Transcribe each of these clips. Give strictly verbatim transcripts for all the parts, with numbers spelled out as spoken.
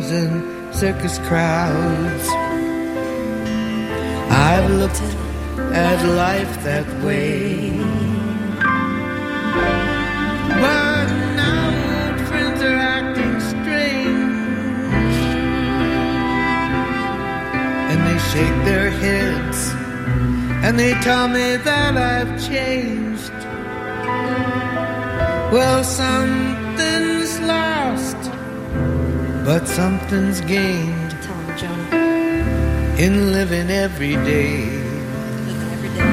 and circus crowds. I've looked at life that way, but now friends are acting strange, and they shake their heads and they tell me that I've changed. Well, something's lost, but something's gained. Tell him, Johnny. In living every day. Living every day.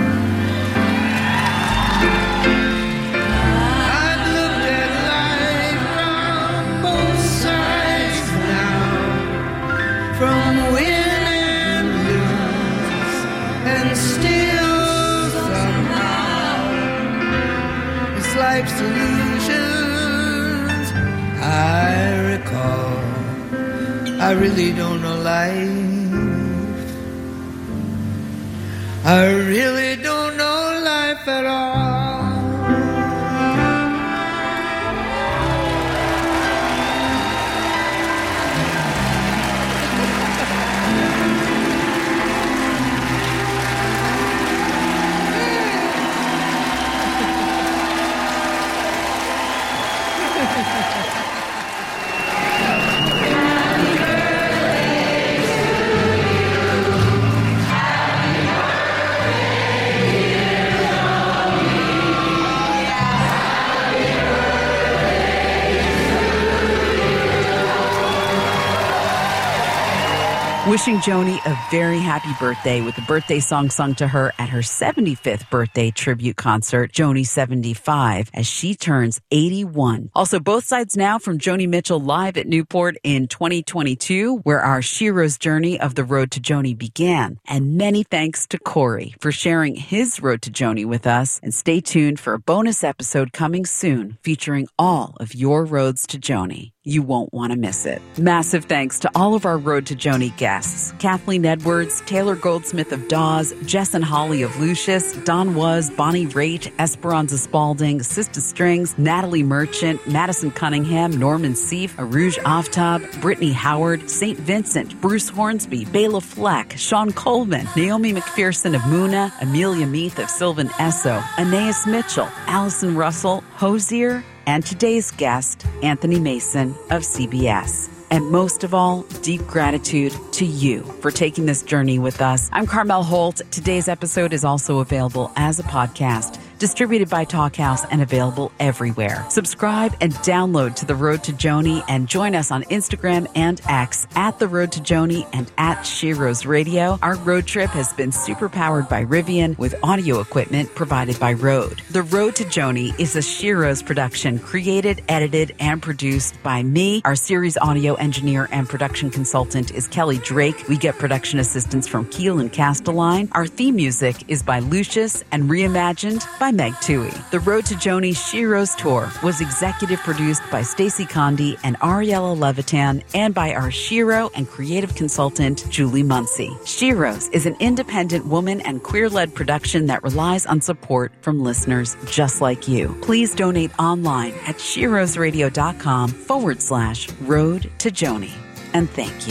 I've looked at life from both sides now, from win and lose, and still somehow it's life's illusions I recall. I really don't know life. I really don't know life at all. Wishing Joni a very happy birthday with a birthday song sung to her at her seventy-fifth birthday tribute concert, Joni seventy-five, as she turns eighty-one. Also, both sides now from Joni Mitchell live at Newport in twenty twenty-two, where our Shero's journey of the Road to Joni began. And many thanks to Corey for sharing his Road to Joni with us. And stay tuned for a bonus episode coming soon featuring all of your roads to Joni. You won't want to miss it. Massive thanks to all of our Road to Joni guests: Kathleen Edwards, Taylor Goldsmith of Dawes, Jess and Holly of Lucius, Don Was, Bonnie Raitt, Esperanza Spalding, Sista Strings, Natalie Merchant, Madison Cunningham, Norman Seif, Aruj Aftab, Brittany Howard, Saint Vincent, Bruce Hornsby, Bela Fleck, Sean Coleman, Naomi McPherson of Muna, Amelia Meath of Sylvan Esso, Aeneas Mitchell, Allison Russell, Hosier, and today's guest, Anthony Mason of C B S. And most of all, deep gratitude to you for taking this journey with us. I'm Carmel Holt. Today's episode is also available as a podcast, distributed by Talkhouse and available everywhere. Subscribe and download to The Road to Joni and join us on Instagram and X at The Road to Joni and at Shero's Radio. Our road trip has been super powered by Rivian with audio equipment provided by Rode. The Road to Joni is a Shero's production, created, edited, and produced by me. Our series audio engineer and production consultant is Kelly Drake. We get production assistance from Keel and Castelline. Our theme music is by Lucius and reimagined by Meg Toohey. The Road to Joni Shero's Tour was executive produced by Stacey Condi and Ariella Levitan, and by our Shero and creative consultant, Julie Muncie. Shero's is an independent woman and queer-led production that relies on support from listeners just like you. Please donate online at sherosradio.com forward slash road to Joni. And thank you.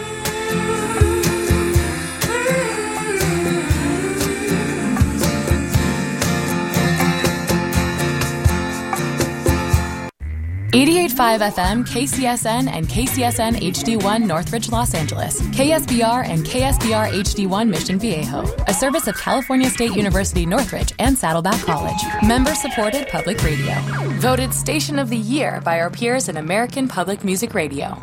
eighty-eight point five F M, K C S N, and K C S N H D one Northridge, Los Angeles. K S B R and K S B R H D one Mission Viejo. A service of California State University Northridge and Saddleback College. Member-supported public radio. Voted Station of the Year by our peers in American Public Music Radio.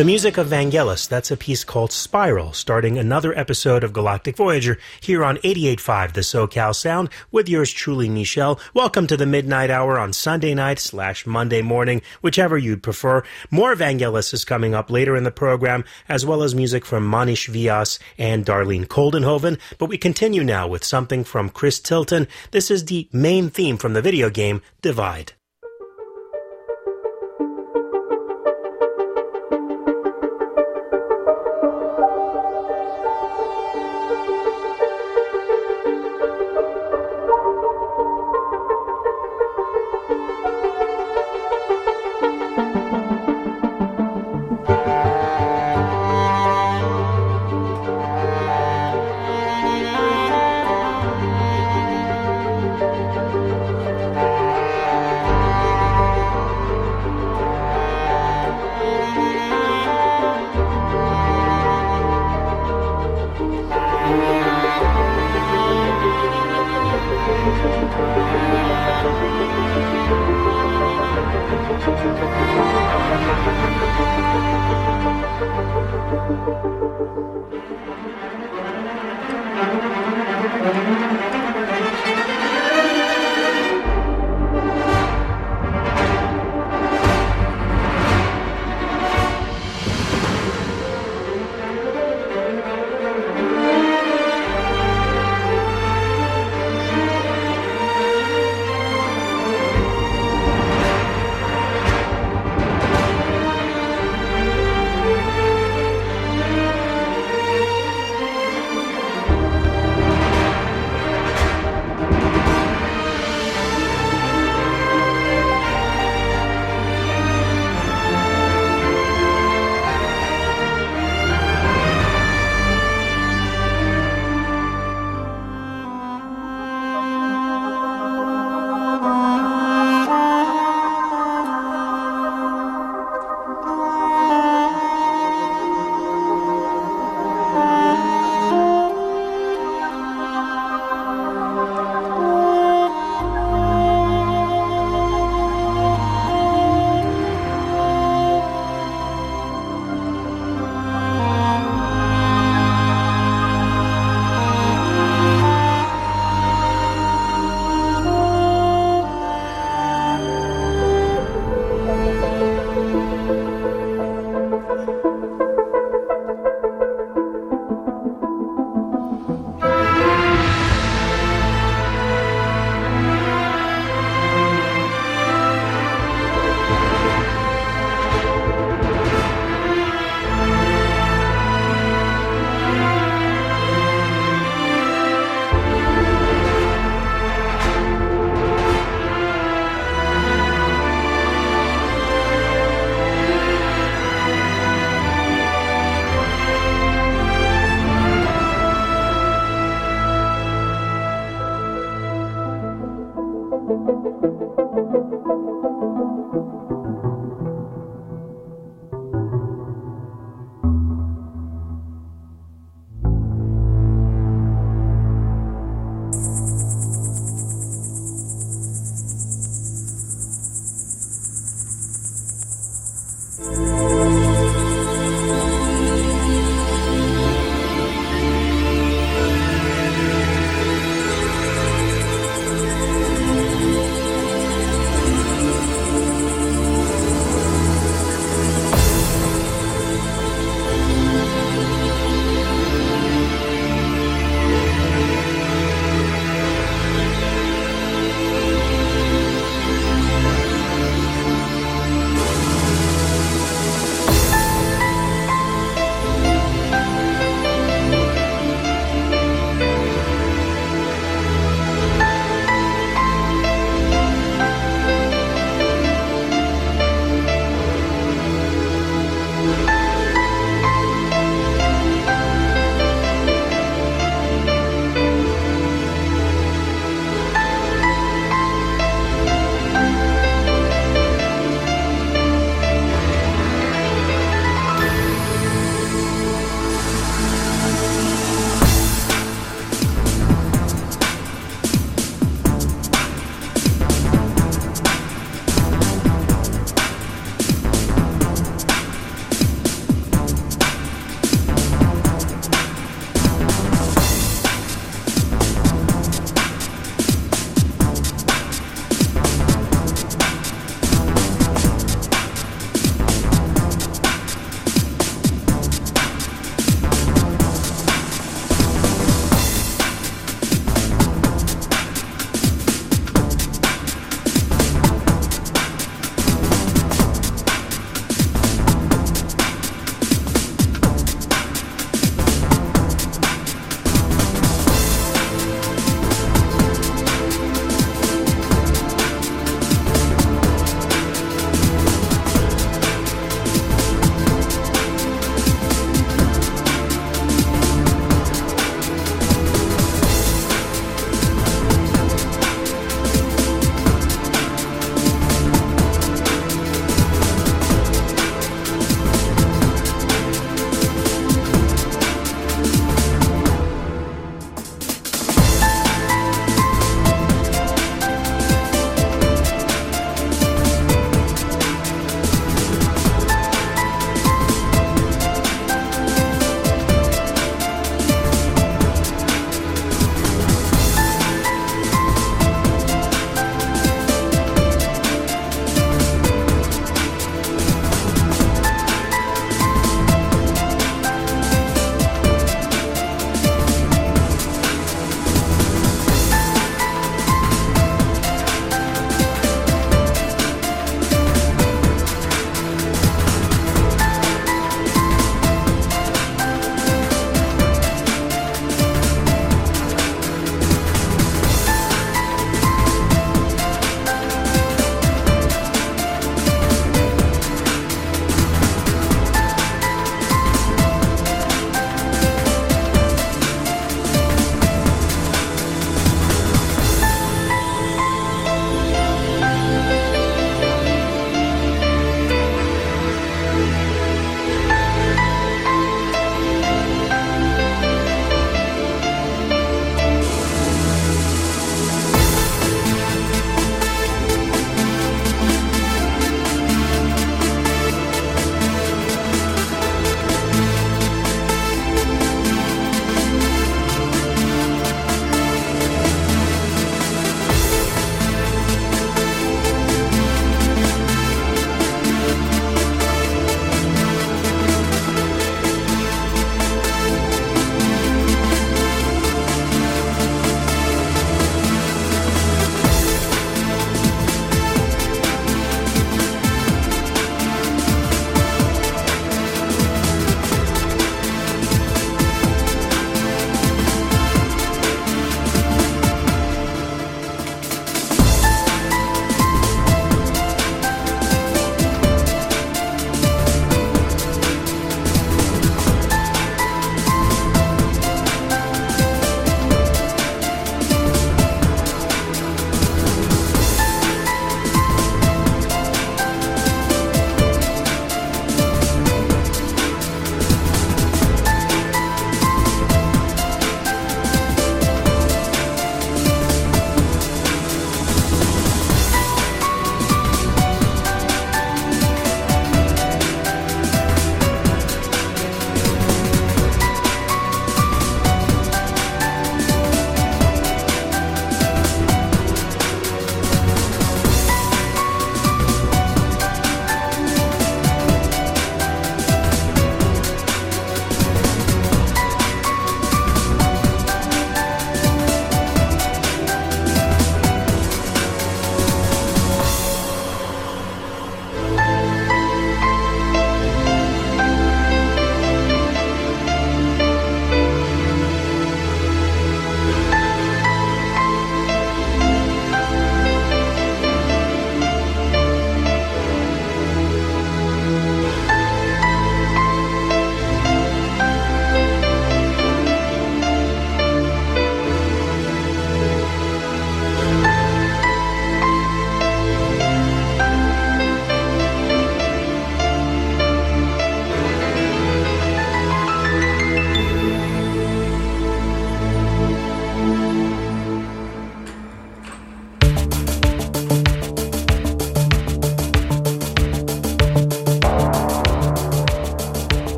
The music of Vangelis, that's a piece called Spiral, starting another episode of Galactic Voyager here on eighty-eight point five The SoCal Sound with yours truly, Michelle. Welcome to the Midnight Hour on Sunday night slash Monday morning, whichever you'd prefer. More Vangelis is coming up later in the program, as well as music from Manish Vyas and Darlene Koldenhoven. But we continue now with something from Chris Tilton. This is the main theme from the video game Divide.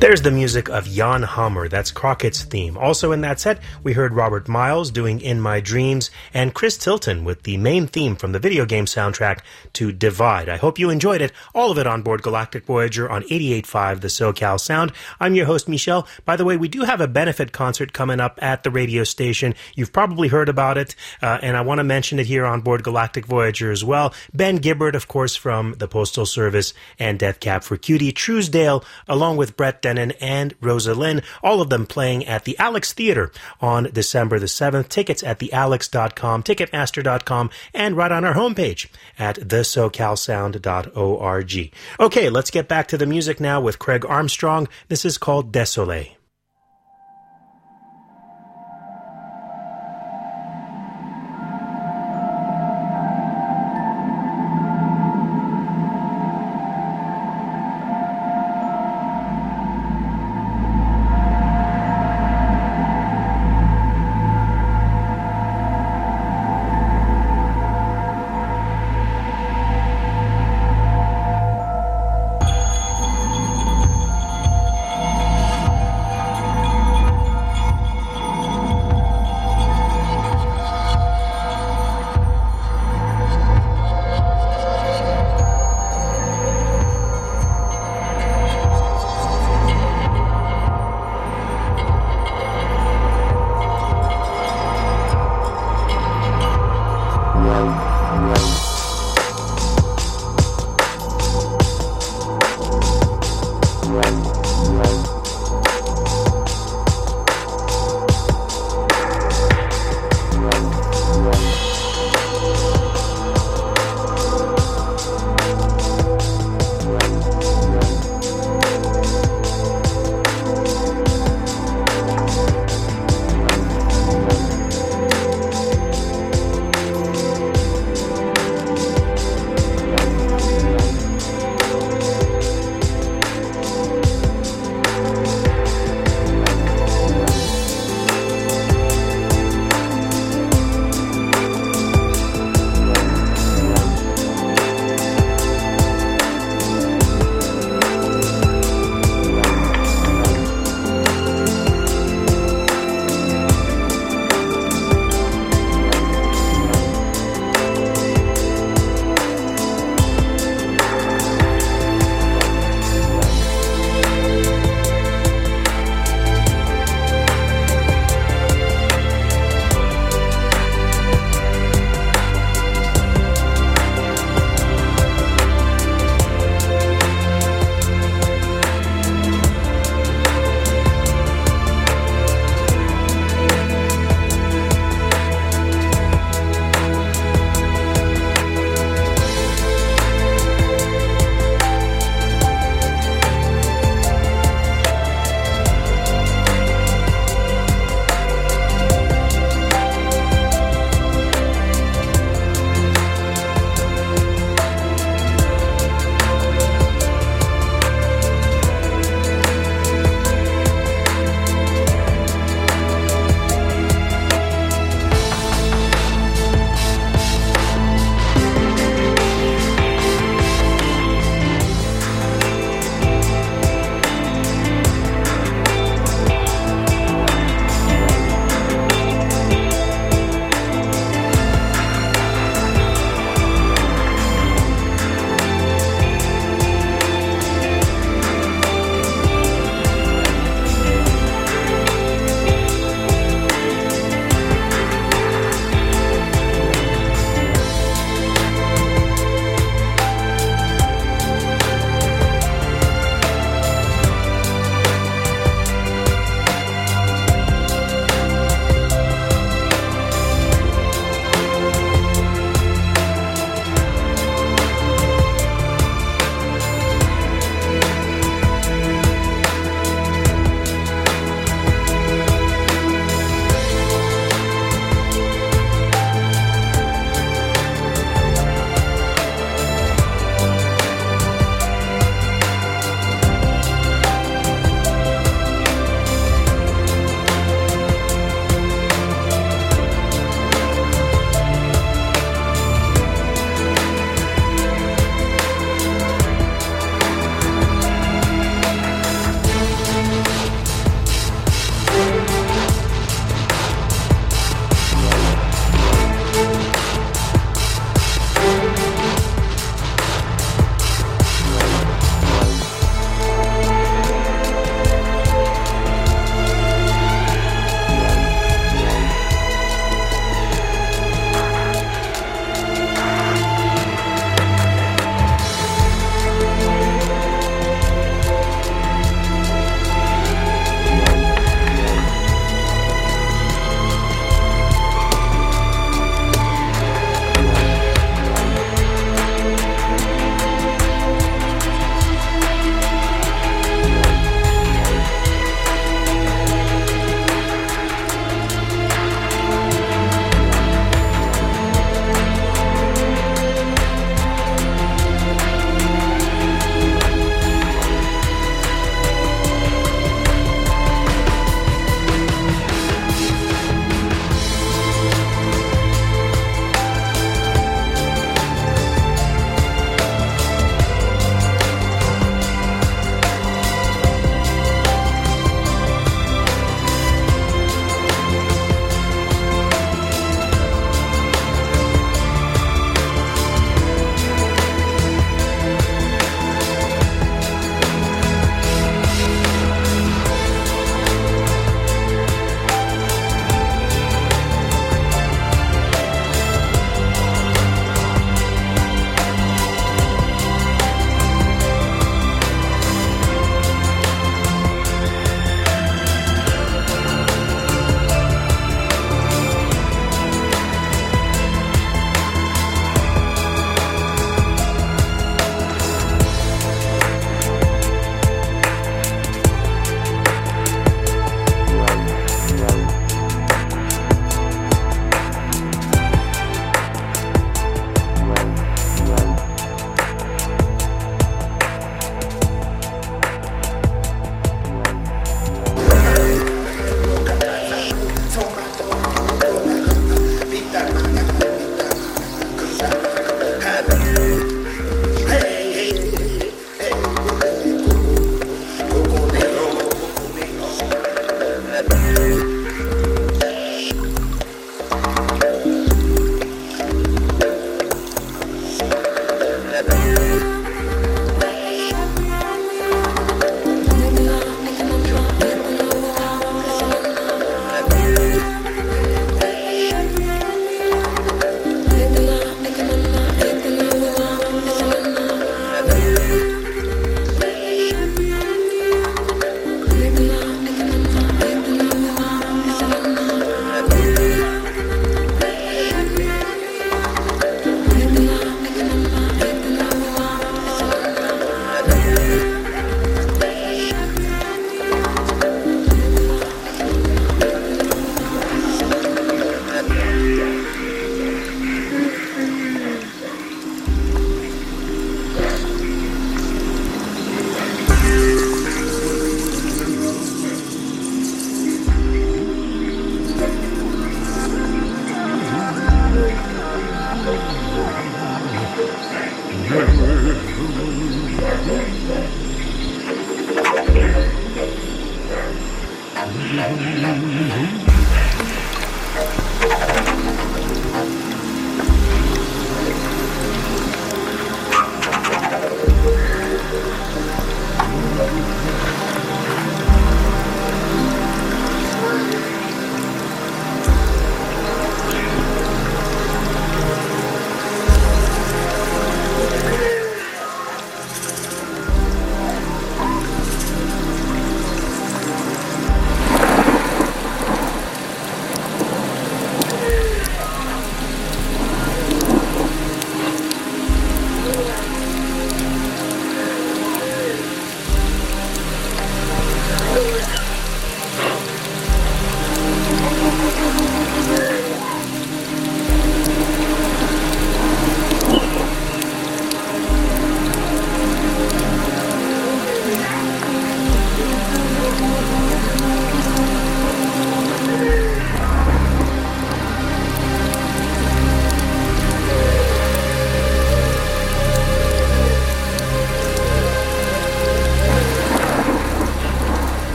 There's the music of Jan Hammer, that's Crockett's theme. Also in that set, we heard Robert Miles doing In My Dreams, and Chris Tilton with the main theme from the video game soundtrack to Divide. I hope you enjoyed it, all of it on board Galactic Voyager on eighty-eight point five The SoCal Sound. I'm your host, Michel. By the way, we do have a benefit concert coming up at the radio station. You've probably heard about it, uh, and I want to mention it here on board Galactic Voyager as well. Ben Gibbard, of course, from the Postal Service and Death Cab for Cutie, Truesdale, along with Brett Denon and Rosa Lynn, all of them playing at the Alex Theater on December the seventh. Tickets at the alex dot com, ticketmaster dot com, and right on our homepage at the socal sound dot org. Okay, let's get back to the music now with Craig Armstrong. This is called Désolé.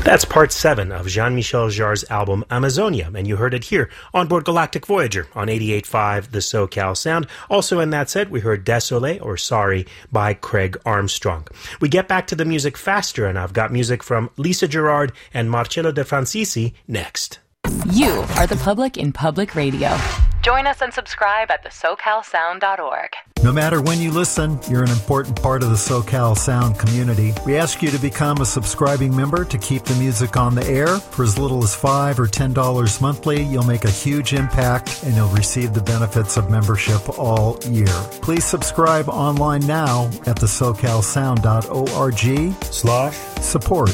That's part seven of Jean-Michel Jarre's album Amazonia, and you heard it here on board Galactic Voyager on eighty-eight point five The SoCal Sound. Also in that set, we heard Désolé, or Sorry, by Craig Armstrong. We get back to the music faster, and I've got music from Lisa Gerrard and Marcello De Francisi next. You are the public in public radio. Join us and subscribe at the socal sound dot org. No matter when you listen, you're an important part of the SoCal Sound community. We ask you to become a subscribing member to keep the music on the air. For as little as five dollars or ten dollars monthly, you'll make a huge impact and you'll receive the benefits of membership all year. Please subscribe online now at the socal sound dot org slash support.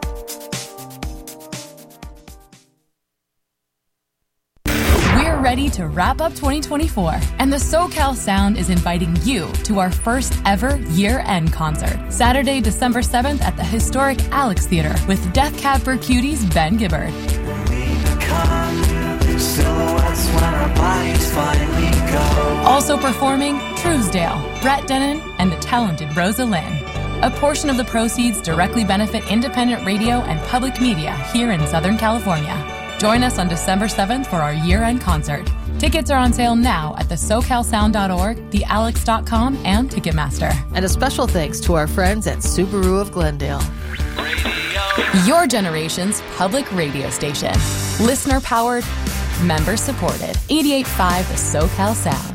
Ready to wrap up twenty twenty-four, and the SoCal Sound is inviting you to our first ever year-end concert, Saturday, December seventh at the historic Alex Theater with Death Cab for Cutie's Ben Gibbard. Also performing Truesdale, Brett Dennen, and the talented Rosa Lynn. A portion of the proceeds directly benefit independent radio and public media here in Southern California. Join us on December seventh for our year-end concert. Tickets are on sale now at the socal sound dot org, the alex dot com, and Ticketmaster. And a special thanks to our friends at Subaru of Glendale. Your generation's public radio station. Listener-powered, member-supported. eighty-eight point five The SoCal Sound.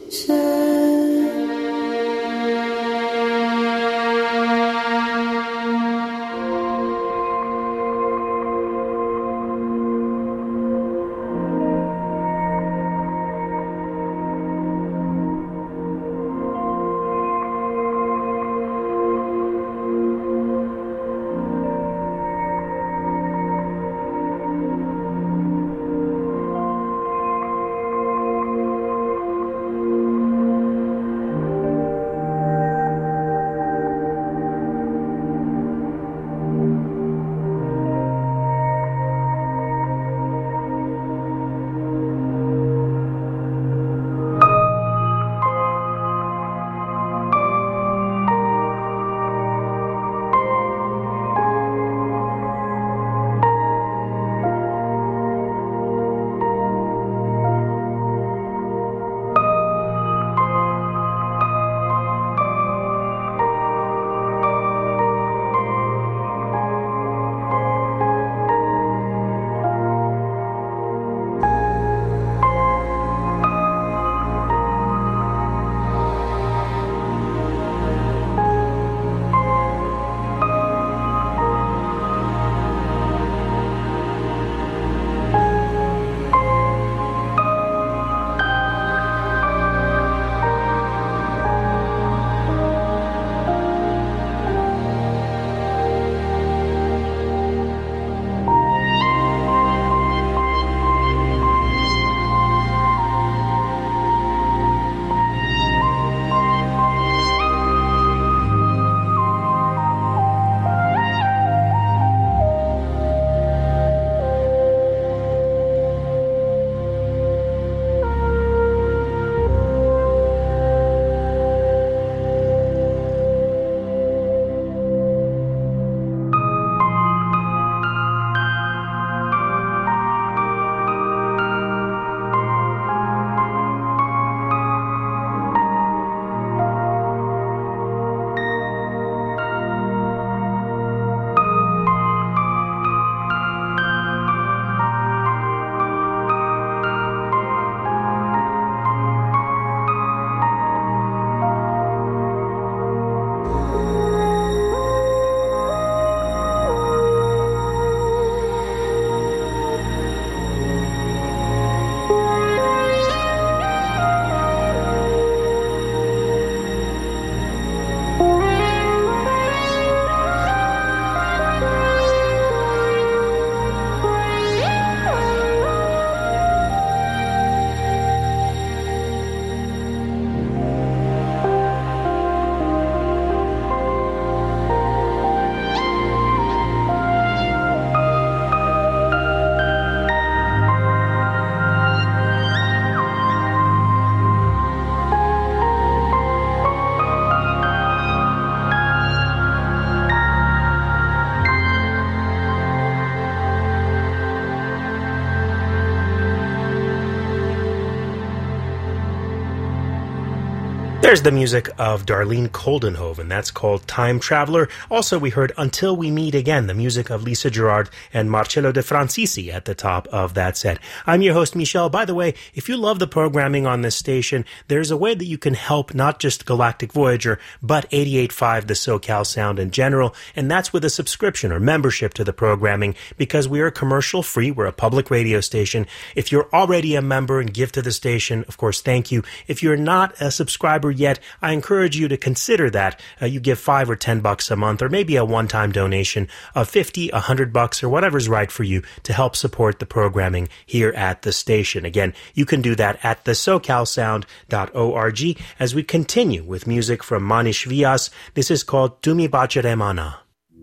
There's the music of Darlene Koldenhoven. That's called Time Traveler. Also, we heard Until We Meet Again, the music of Lisa Gerrard and Marcello De Francisi at the top of that set. I'm your host, Michel. By the way, if you love the programming on this station, there's a way that you can help not just Galactic Voyager, but eighty-eight point five, the SoCal Sound in general, and that's with a subscription or membership to the programming, because we are commercial-free. We're a public radio station. If you're already a member and give to the station, of course, thank you. If you're not a subscriber yet, I encourage you to consider that. Uh, you give five or ten bucks a month, or maybe a one-time donation of fifty, a hundred bucks, or whatever's right for you to help support the programming here at the station. Again, you can do that at the socal sound dot org as we continue with music from Manish Vyas. This is called Tu mi bachere mana.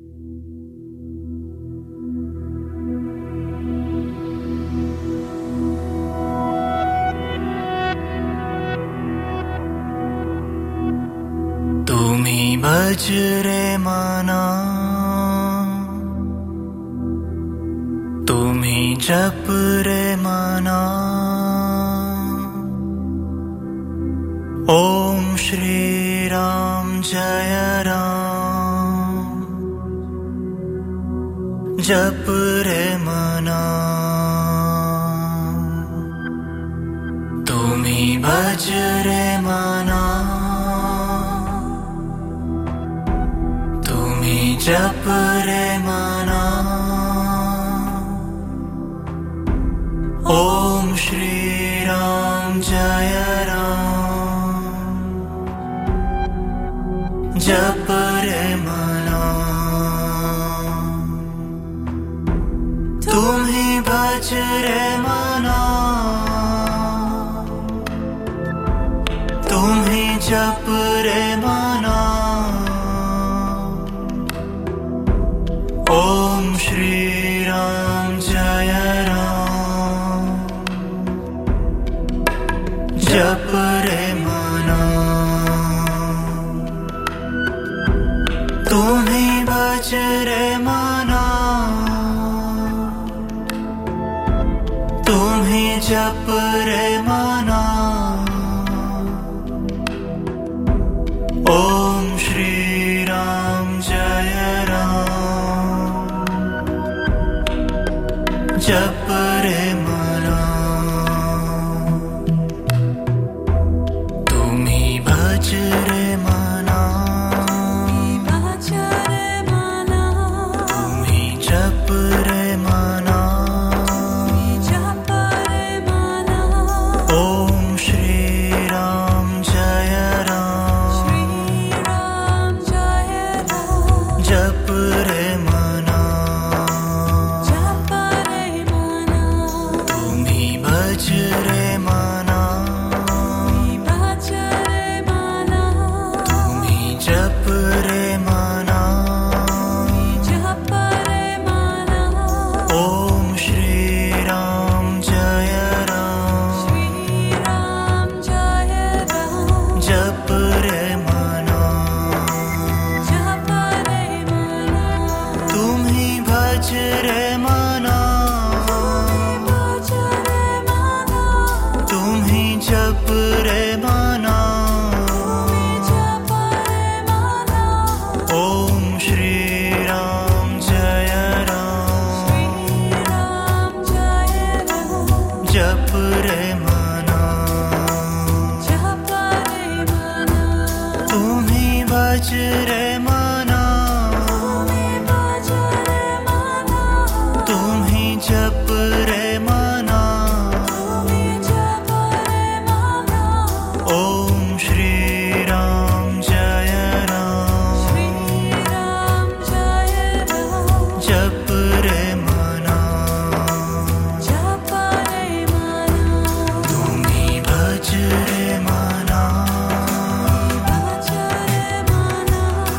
तुम्ही बजरे मना तुम्ही जप रे मना ओम श्री राम जय राम जप रे मना तुम्ही तुम्ही भज रे मना तुम्ही जप रे मना ओम श्री राम जय राम जप रे मना तुम्ही भज रे मना तुम्ही जप रे मना ओम श्री राम जय राम जप रे मना तुम्ही भज रे मना तुम्ही जप रे मना ओम श्री राम जय राम जप रे मना तुम्ही भज रे मना तुम्ही जप रे मना ओम श्री राम जय राम जप रे मना तुम्ही भज रे मना तुम्ही जप रे मना ओम श्री राम जय राम जप रे मना तुम्ही भज रे मना तुम्ही जप रे मना ओम श्री राम जय राम जप रे मना तुम्ही भज रे मना तुम्ही जप रे मना ओम श्री राम जय राम जप रे मना तुम्ही भज रे मना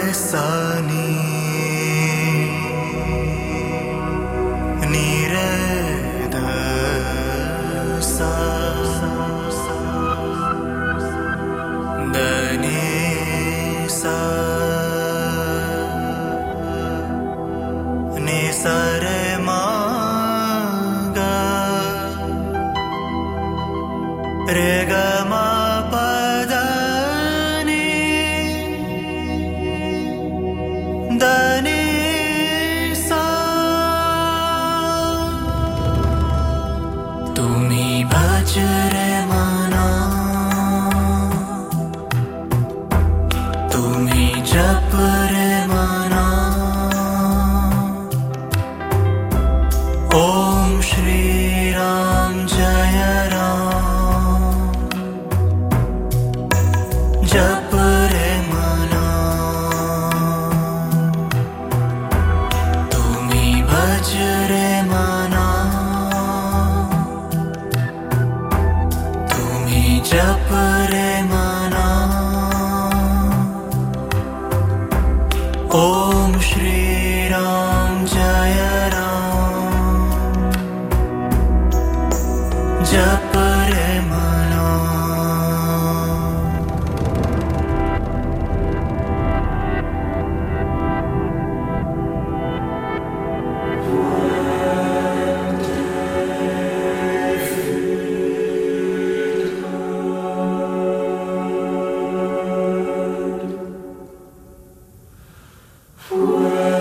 सानी नीरे ध सा दनी सा नि सा रे मा गा रे गा मा पा दा नि दनी सा तुम्ही भज रे मना तुम्ही जप रे मना ओम श्री राम जय राम जप रे मना तुम्ही भज रे मना तुम्ही जप रे मना ओम श्री राम जय राम जप रे मना Well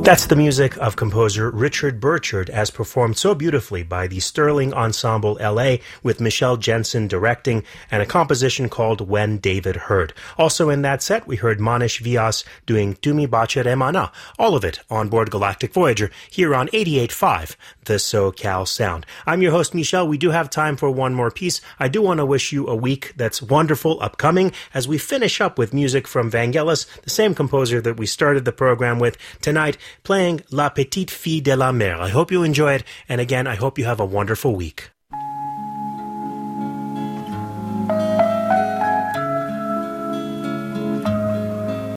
That's the music of composer Richard Burchard, as performed so beautifully by the Sterling Ensemble L A with Michelle Jensen directing, and a composition called When David Heard. Also in that set, we heard Manish Vyas doing Tumi Bachere Mana. All of it on board Galactic Voyager here on eighty-eight point five, the SoCal Sound. I'm your host, Michel. We do have time for one more piece. I do want to wish you a week that's wonderful upcoming as we finish up with music from Vangelis, the same composer that we started the program with tonight, playing La Petite Fille de la Mer. I hope you enjoy it, and again, I hope you have a wonderful week.